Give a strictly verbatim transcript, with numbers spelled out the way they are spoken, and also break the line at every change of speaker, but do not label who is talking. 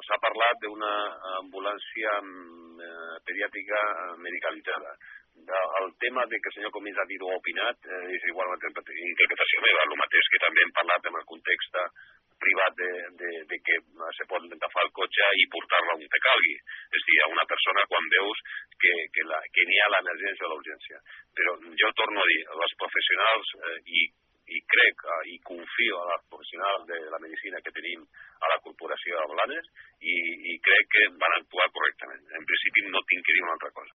s'ha parlat d'una ambulància eh, pediàtrica medicalitzada. El tema de que el senyor Comís ha dit o ha opinat eh, és igual una interpretació meva, el mateix que també hem parlat en el context privat de, de, de que se pot agafar el cotxe i portar-lo on te calgui. És a dir, a una persona quan veus que, que, la, que n'hi ha l'emergència o l'urgència. Però jo torno a dir, els professionals, eh, i, i crec eh, i confio en els professionals de la medicina que tenim a la Corporació de Blanes i, i crec que van actuar correctament. En principi no tinc que dir una altra cosa.